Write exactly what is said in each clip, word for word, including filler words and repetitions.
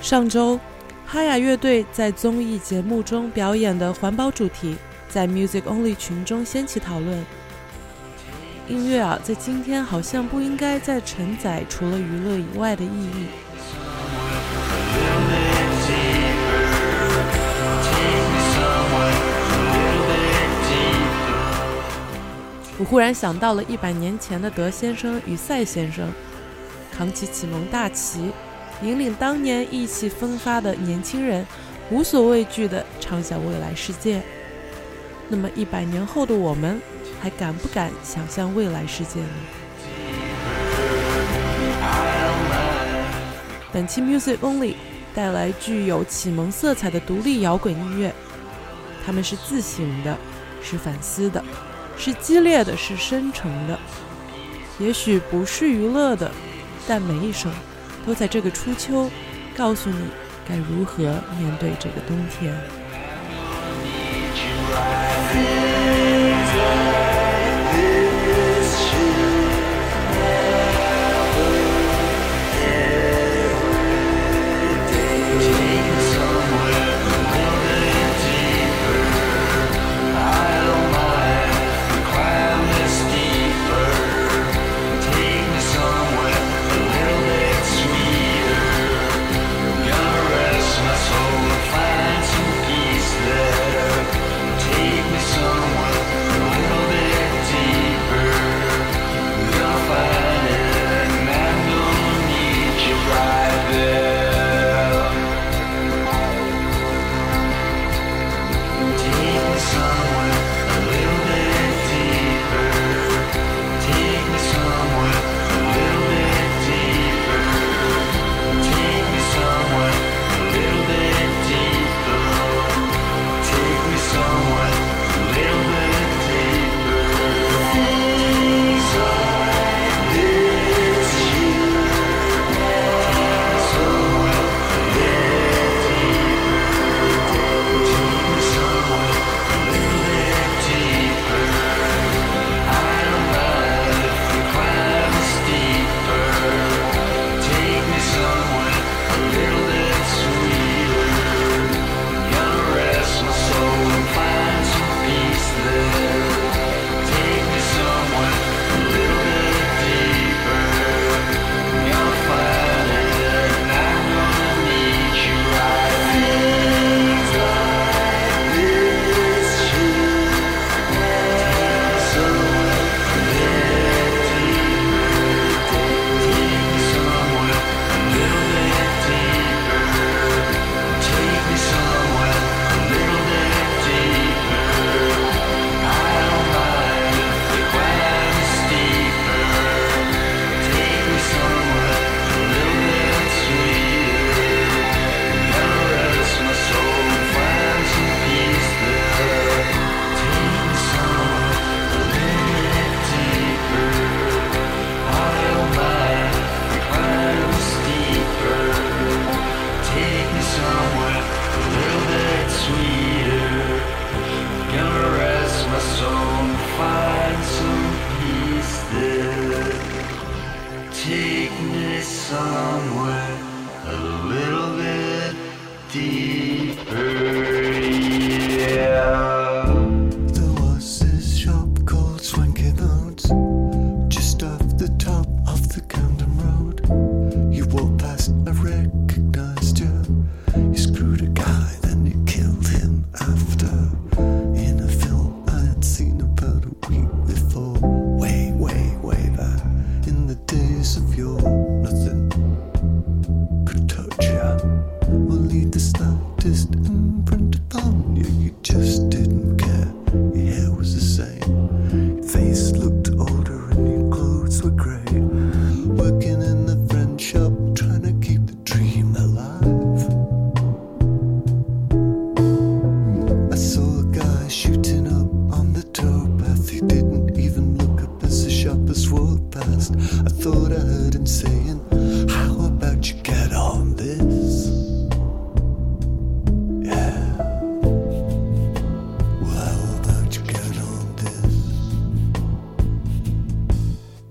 上周哈雅乐队在综艺节目中表演的环保主题在 Music Only 群中掀起讨论。音乐啊，在今天好像不应该再承载除了娱乐以外的意义。我忽然想到了一百年前的德先生与赛先生，扛起启蒙大旗，引领当年意气风发的年轻人，无所畏惧地畅想未来世界。那么一百年后的我们，还敢不敢想象未来世界呢？本期 Music Only 带来具有启蒙色彩的独立摇滚音乐，他们是自省的，是反思的，是激烈的，是深沉的，也许不是娱乐的，但每一首都在这个初秋告诉你该如何面对这个冬天。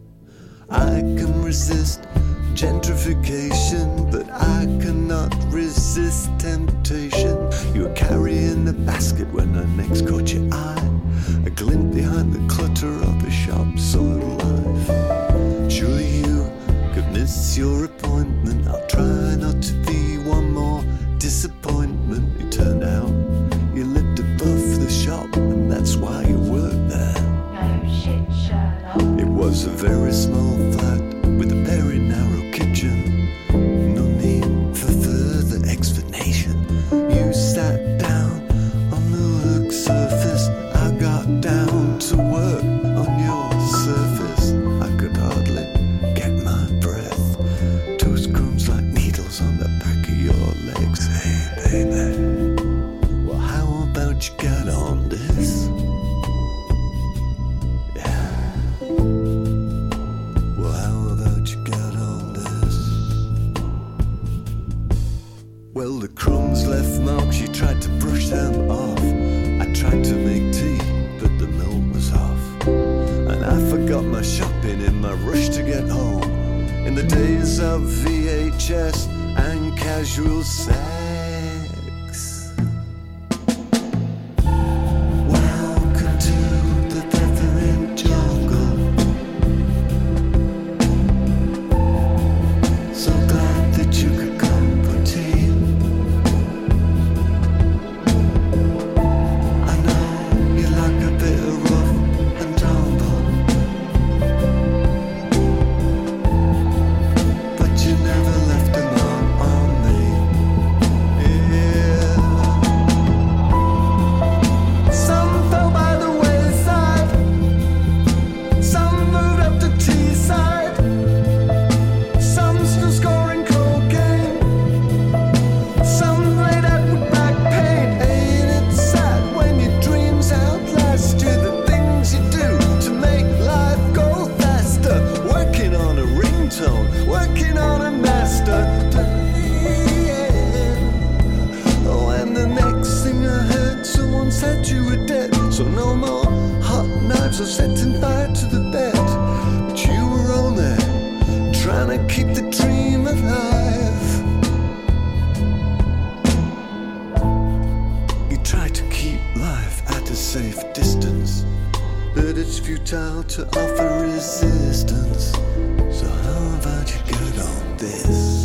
Resist gentrification, but I cannot resist carrying the basket when I next caught your eye. A glint behind the clutter of the shop soil life. Surely you could miss your appointment. I'll try not to be one more disappointment. It turned out you lived above the shop, and that's why you worked there. No shit, Sherlock. It was a very small flat with a very narrow kitchen. No need for further explanation. You sat down on the work surface. I got down to work on your surface. I could hardly get my breath. Toast crumbs like needles on the back of your legs. Hey, baby. Well, how about you get on this? Well, the crumbs left marks, you tried to brush them off. I tried to make tea, but the milk was off. And I forgot my shopping in my rush to get home. In the days of V H S and casual sex. Welcome to the peppermint jungle. So glad that you could come for tea. So setting fire to the bed, but you were on there, trying to keep the dream alive. You try to keep life at a safe distance, but it's futile to offer resistance. So how about you get on this?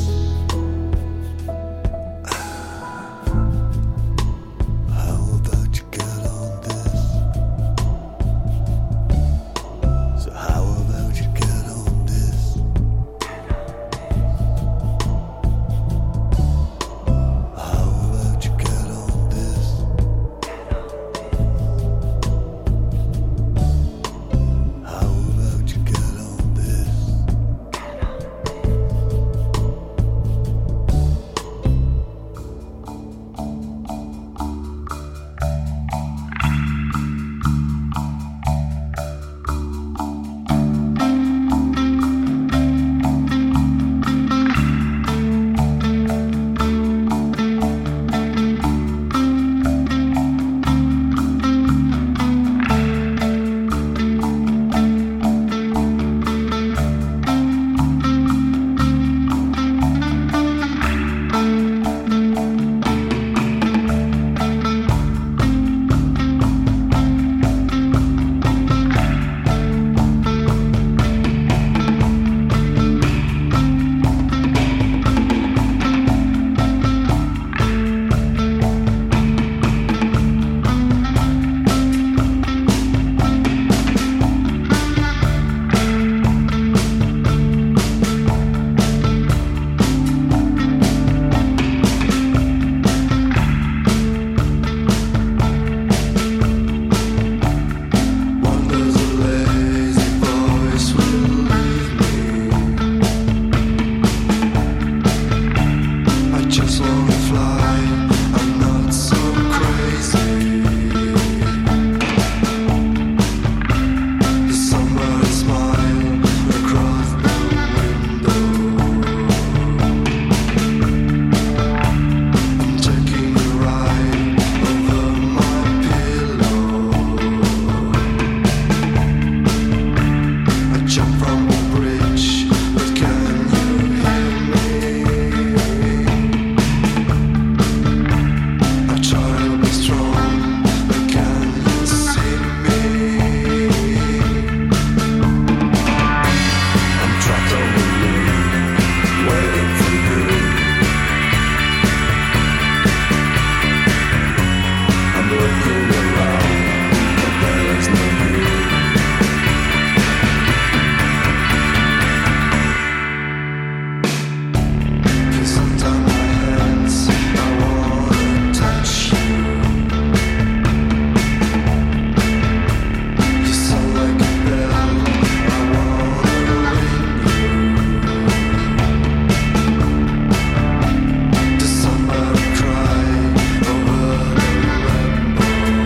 Does somebody cry over the rainbow?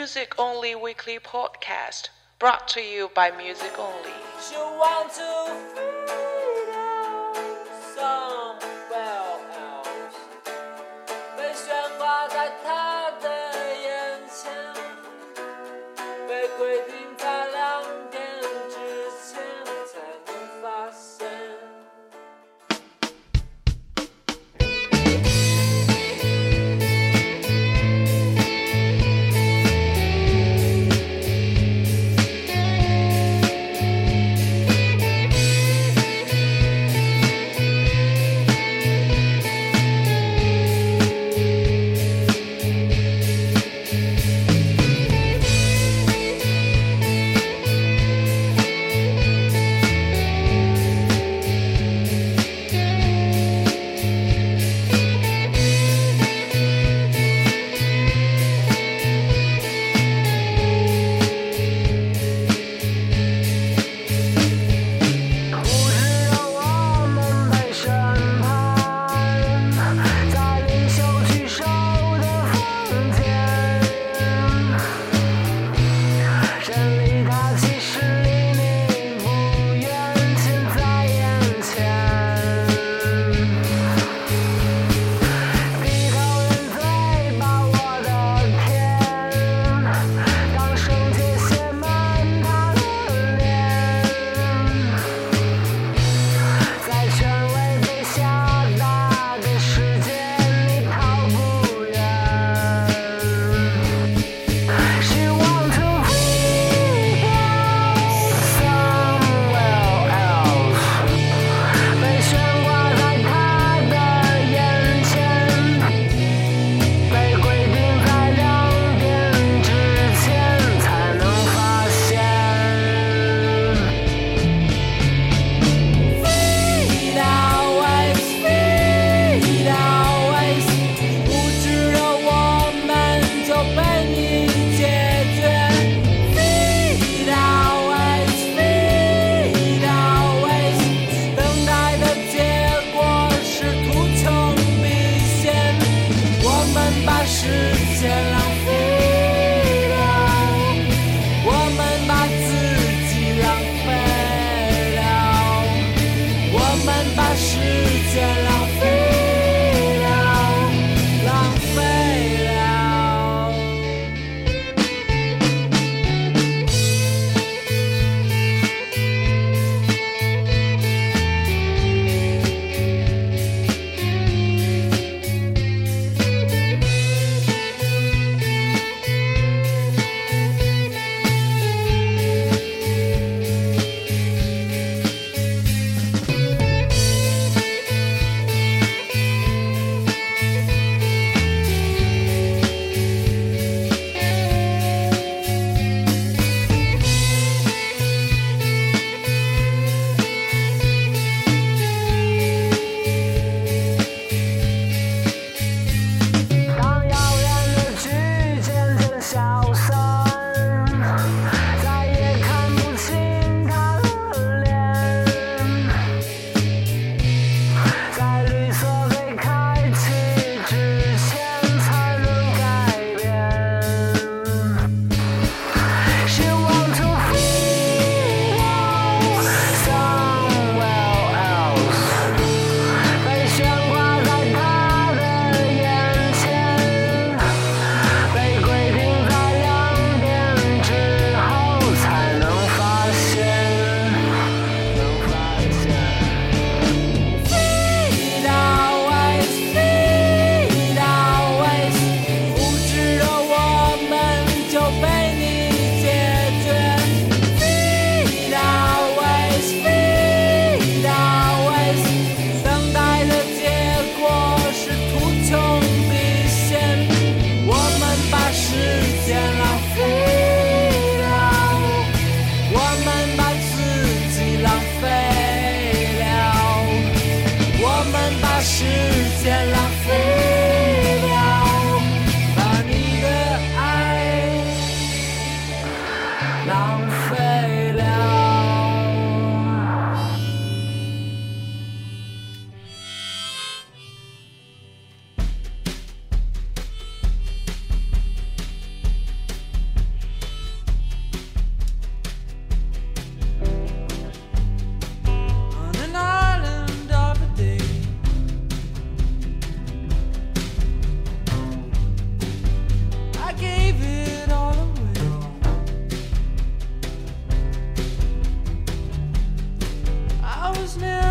Music Only Weekly Podcast, brought to you by Music Only. She want to freedom somewhere else， 被悬挂在她的眼前，被规定在两点之前才能发现。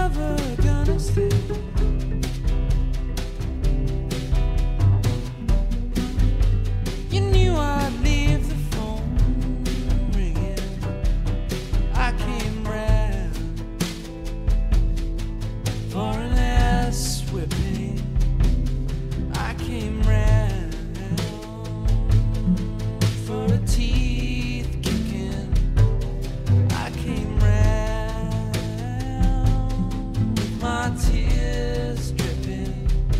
never gonna stay. You knew I'd leave the phone ringing. I came round for an ass whipping. I came round for a teeth kicking. I came round with my tears dripping.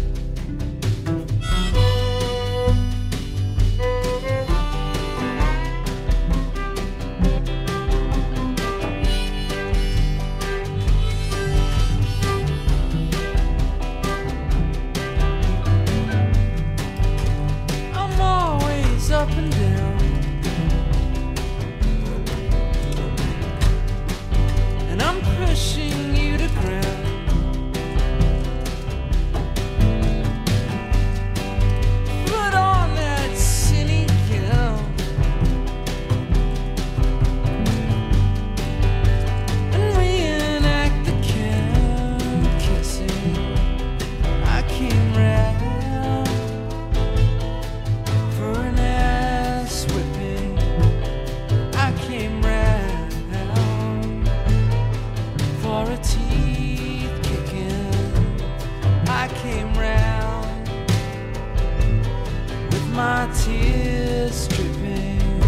I'm always up and down, and I'm pushing you to ground. Put on that silly gown and reenact the count kissing. I came round for an ass whipping. I came round for a teeth kicking. I came round with my tears dripping.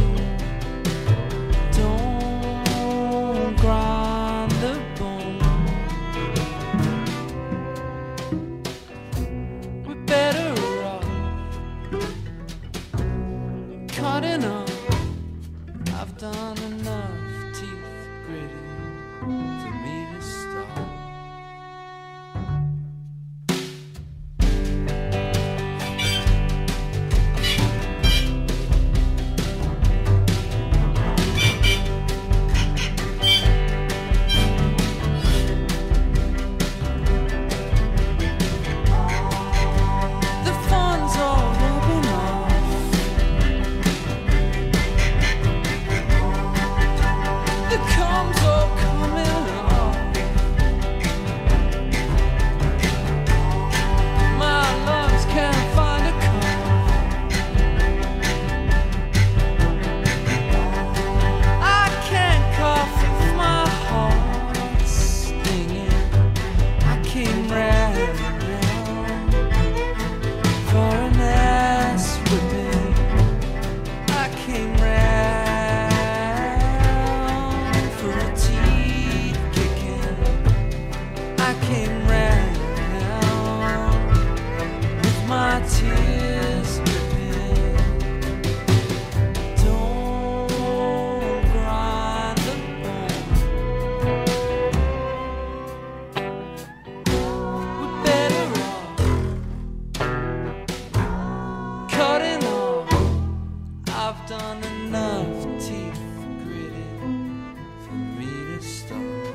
Don't grind the bone. We're better off cutting off. I've done enough teeth gritting for me to stop. The fun's all rubbing off. The cum's all coming off. My lungs can't find a cum. I can't cough if my heart's stinging. I came round for an ass whipping. I came round for a teeth kicking. I came round with my tears dripping. Don't grind the bone. We're better off cutting off. I've done enough teeth gritting for me to stop.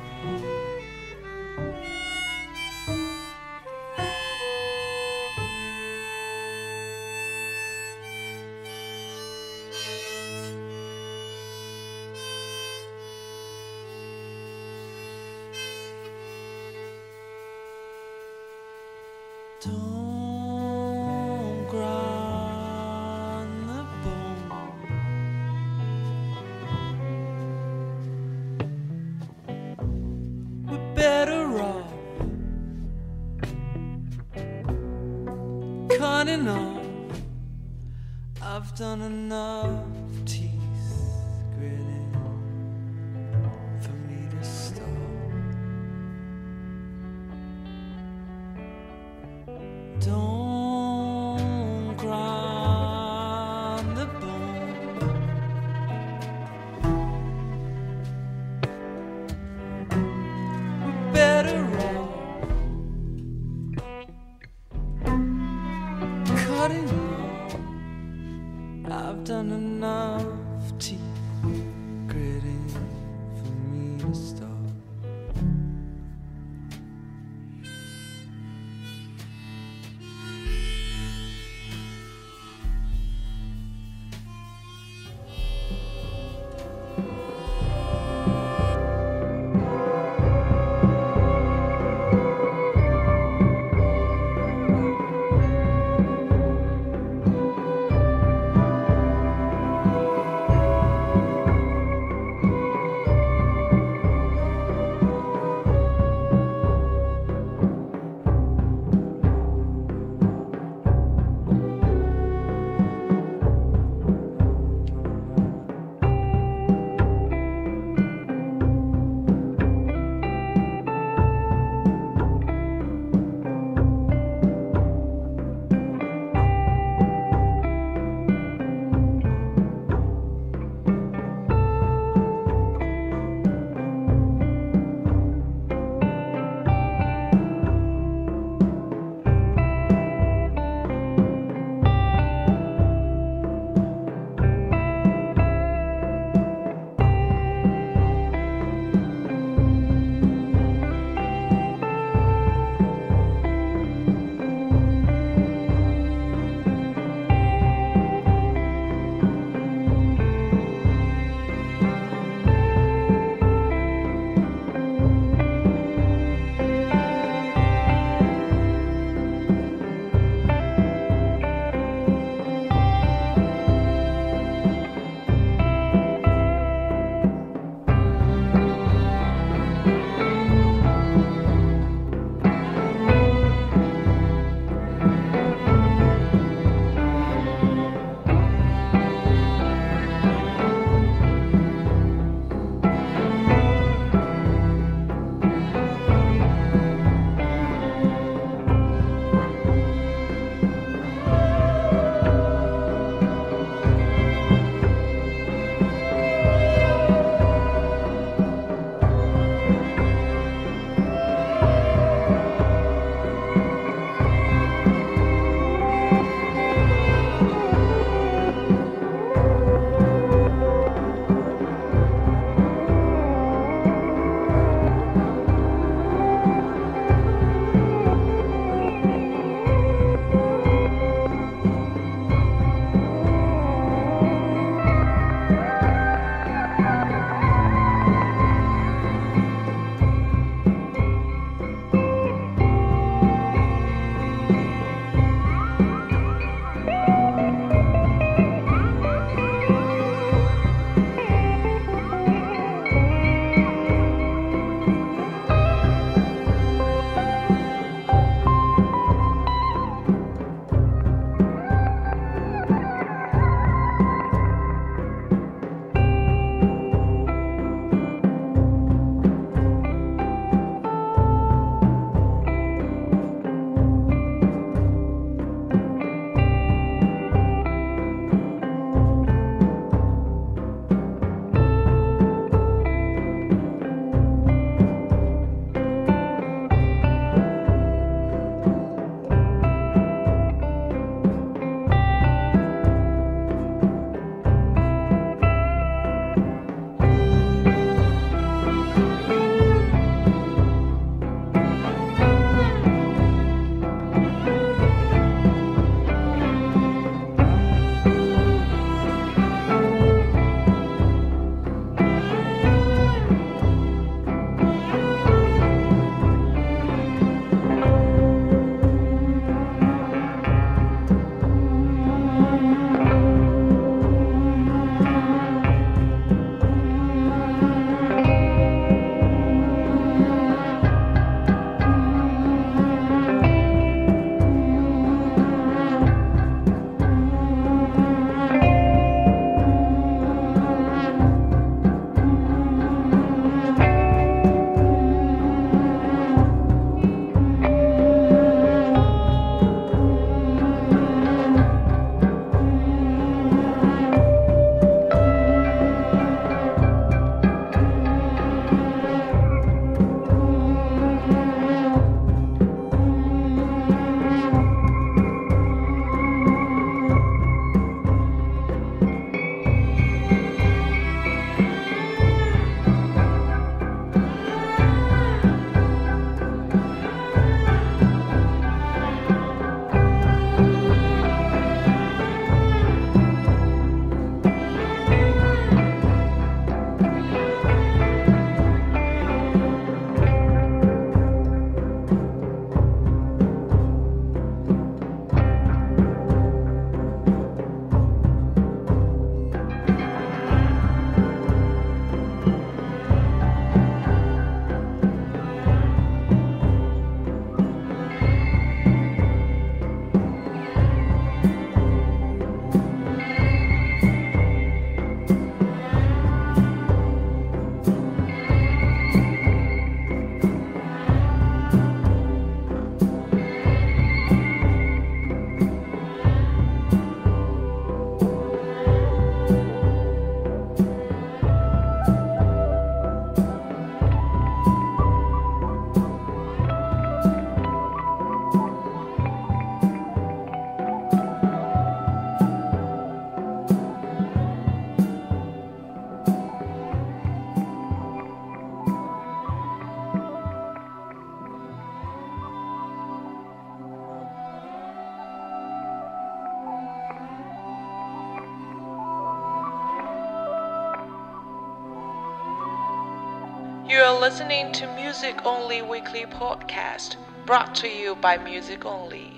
Don't grind the bone. We're better off cutting off. I've done enough teeth gritting for me to stop. Don't grind the bone. We're better off cutting off. I've done enough You are listening to Music Only Weekly Podcast, brought to you by Music Only.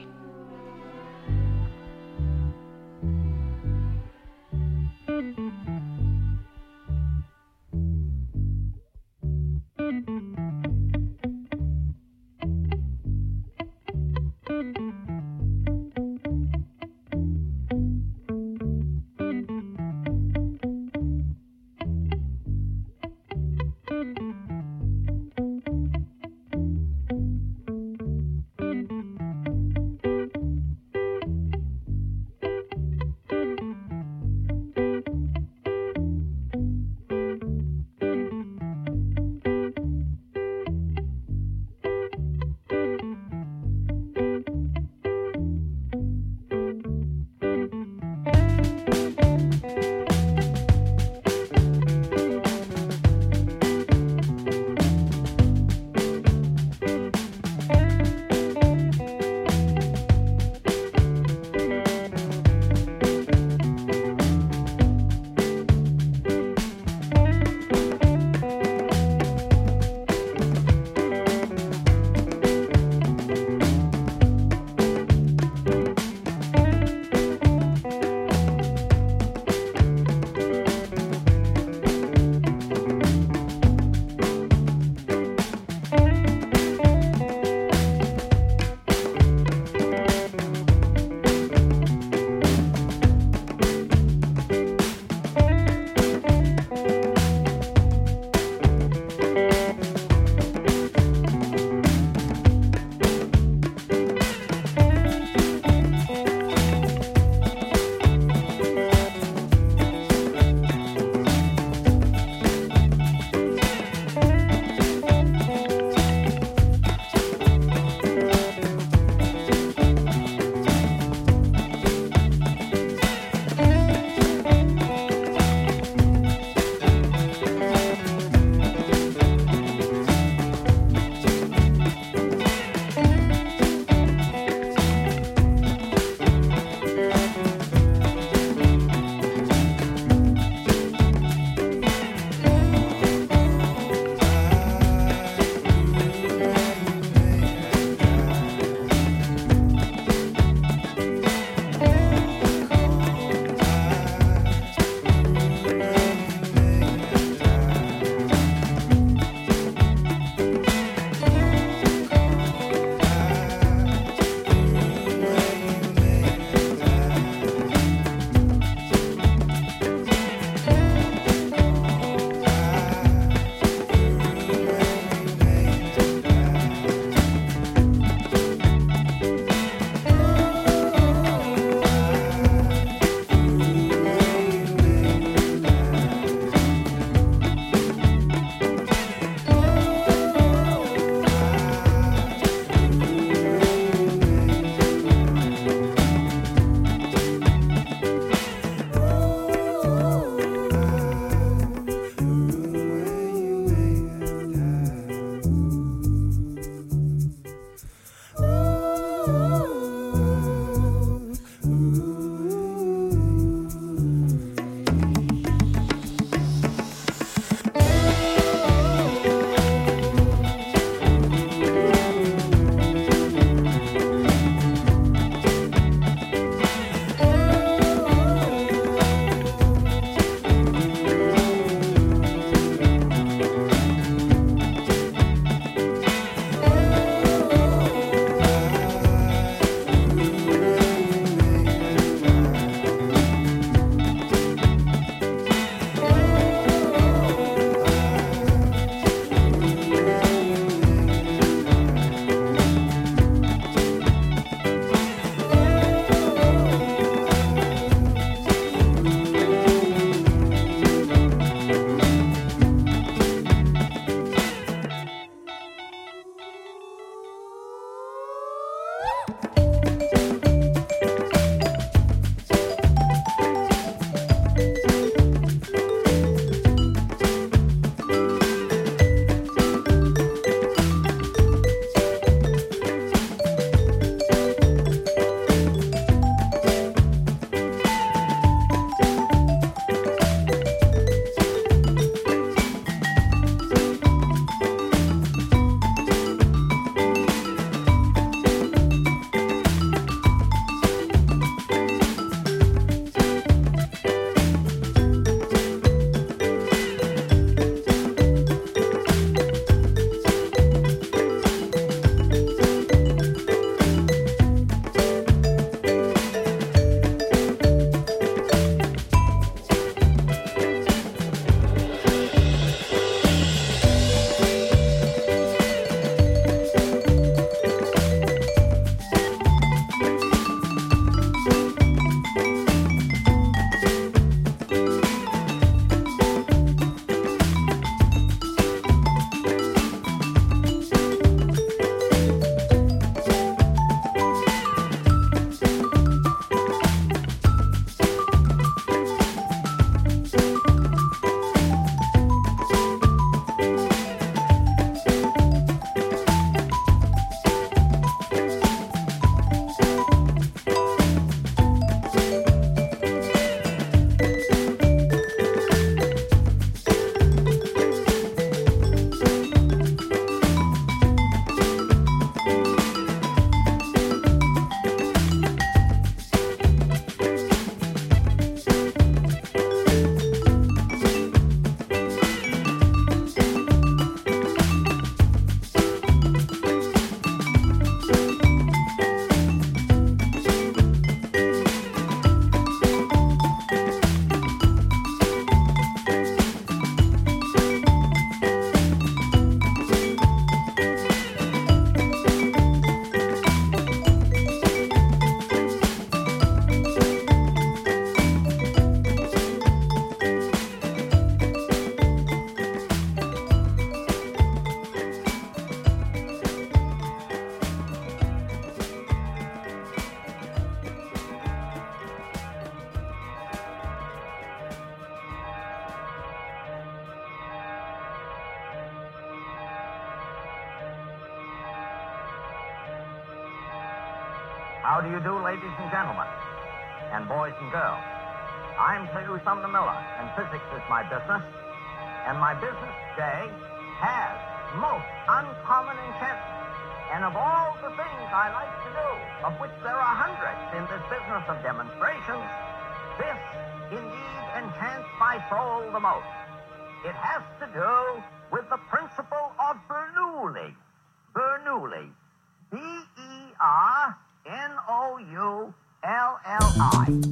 How do you do, ladies and gentlemen, and boys and girls? I'm Pelu Sumner Miller, and physics is my business. And my business today has most uncommon enchantment. And of all the things I like to do, of which there are hundreds in this business of demonstrations, this indeed enchants my soul the most. It has to do with the principle of Bernoulli. Bernoulli. B E R N O U L L I.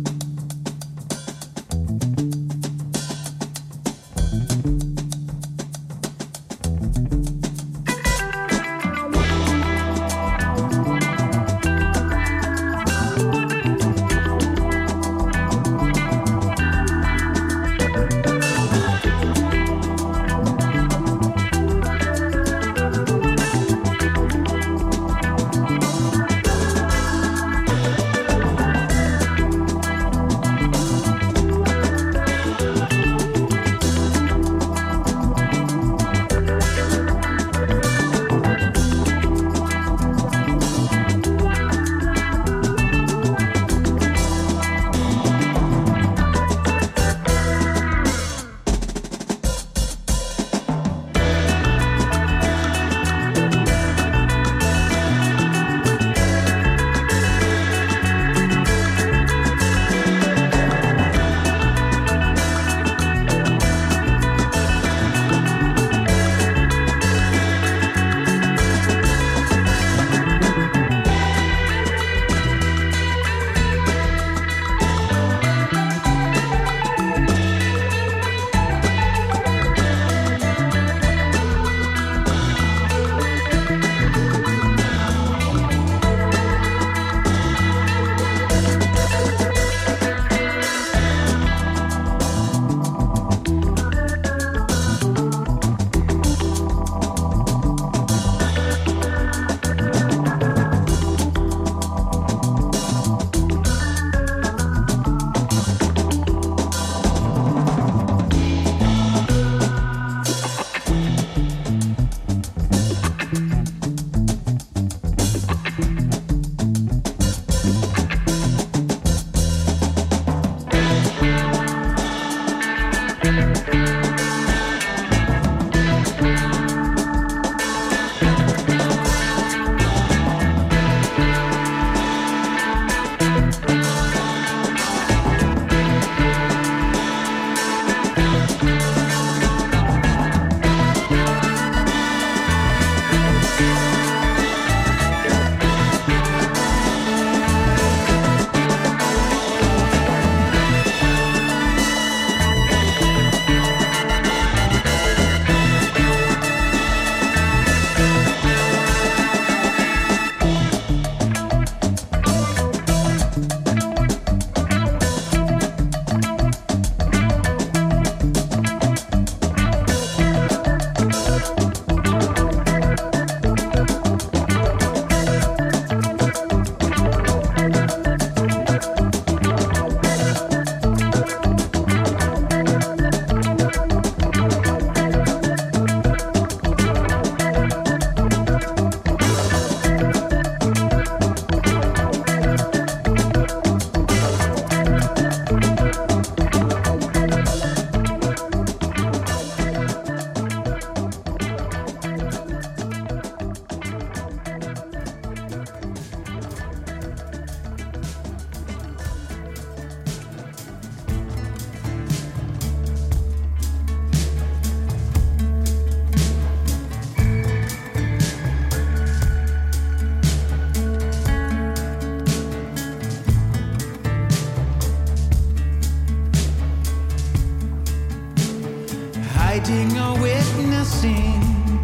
Hiding or witnessing,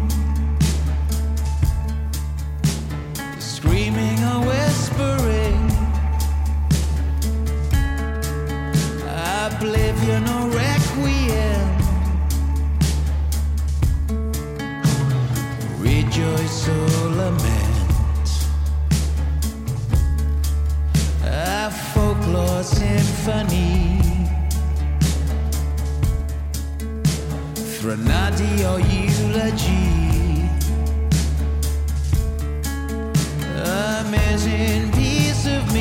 screaming or whispering, oblivion or requiem, rejoice or lament, a folklore symphony, threnody or eulogy, amazing piece of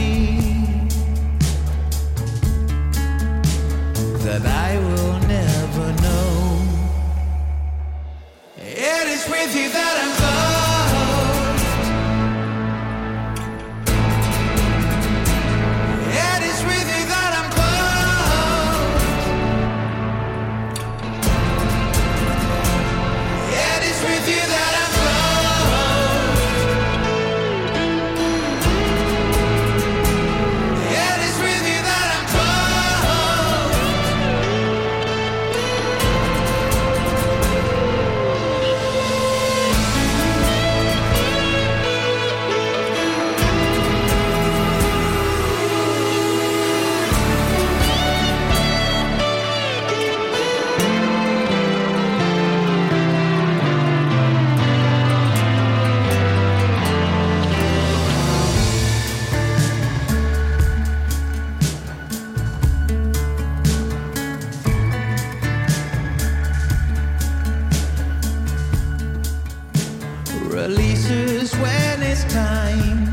releases when it's time.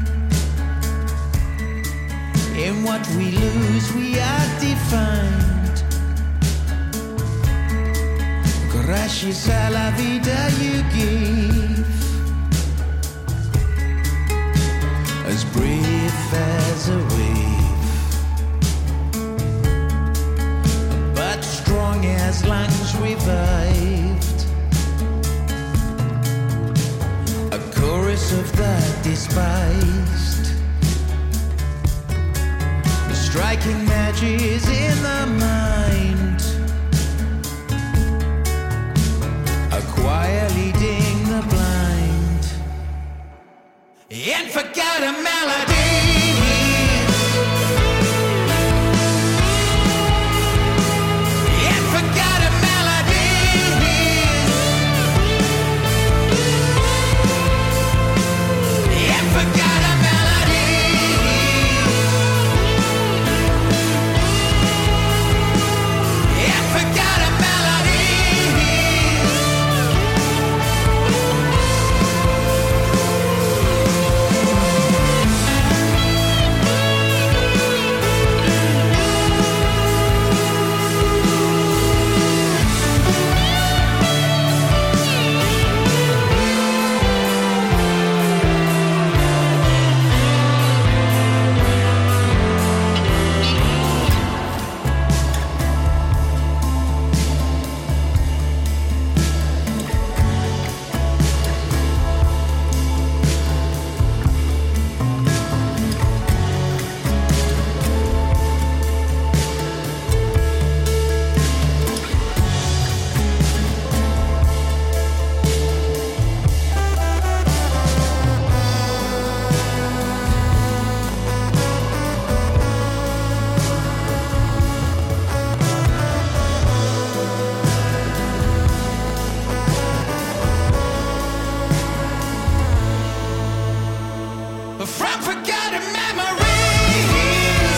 In what we lose, we are defined. Gracias a la vida you give, as brief as a wave, but strong as lungs revived. A chorus of the despised, striking matches in the mind, a choir leading the blind, and forgot a melody. And forgot a melody. And forgot a melody. Forgot a melody. From forgotten memories,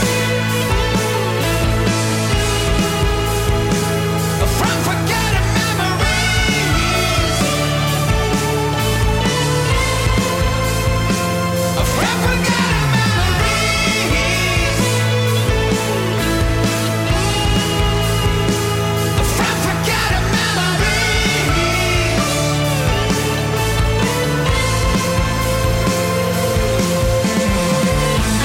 from forgotten memories, from forgotten memories, from forgotten memories.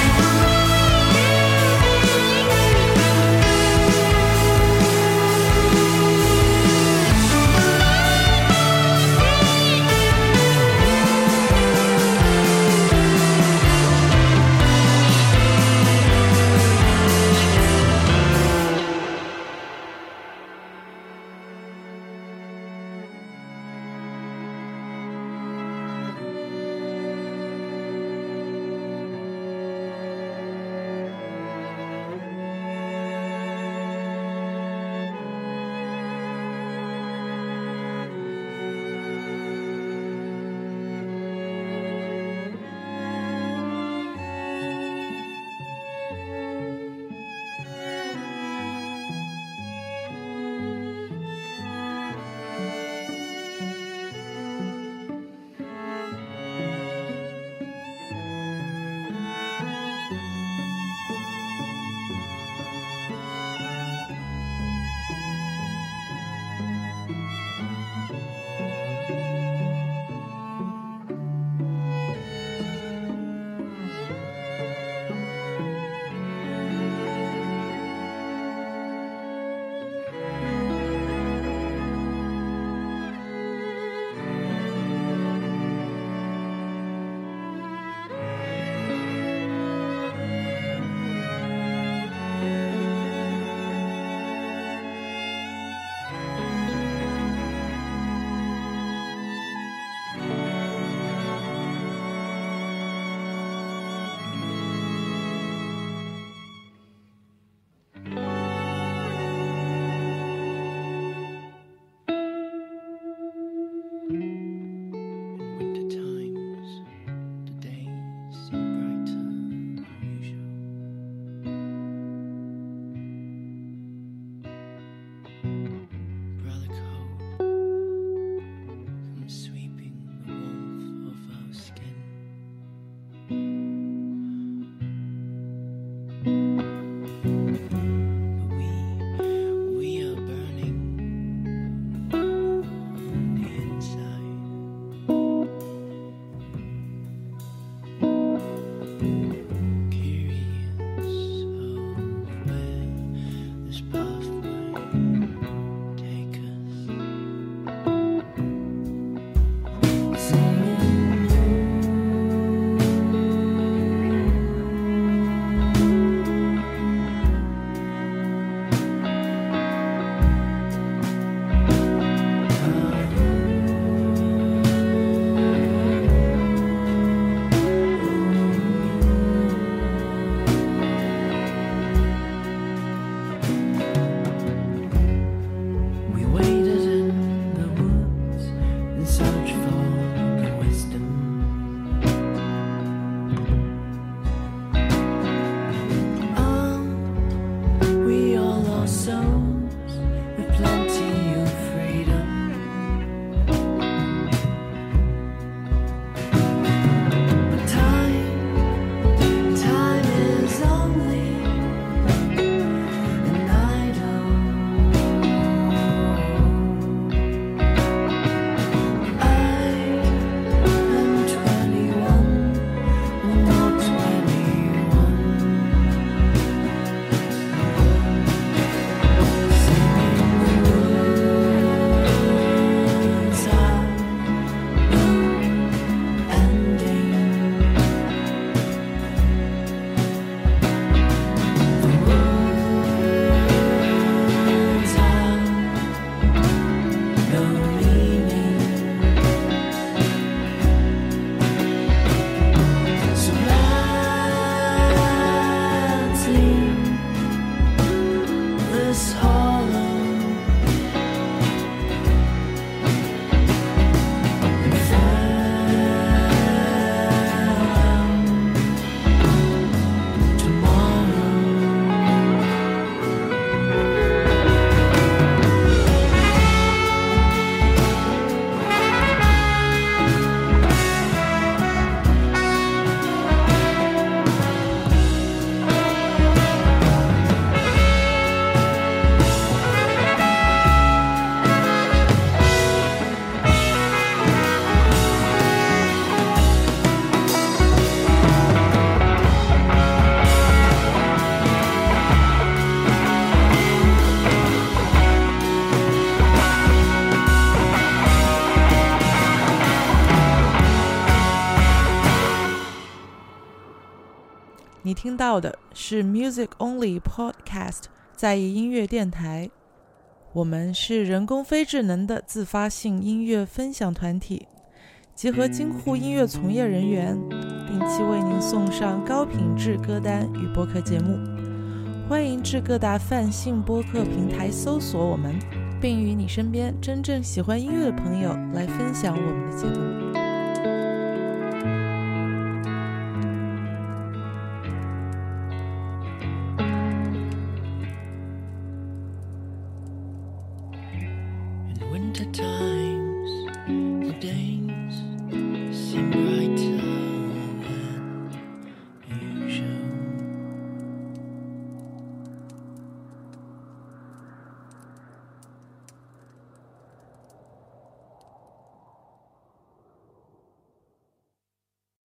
你听到的是 Music Only Podcast 在意音乐电台。我们是人工非智能的自发性音乐分享团体，集合京沪音乐从业人员，定期为您送上高品质歌单与播客节目。欢迎至各大泛性播客平台搜索我们，并与你身边真正喜欢音乐的朋友来分享我们的节目。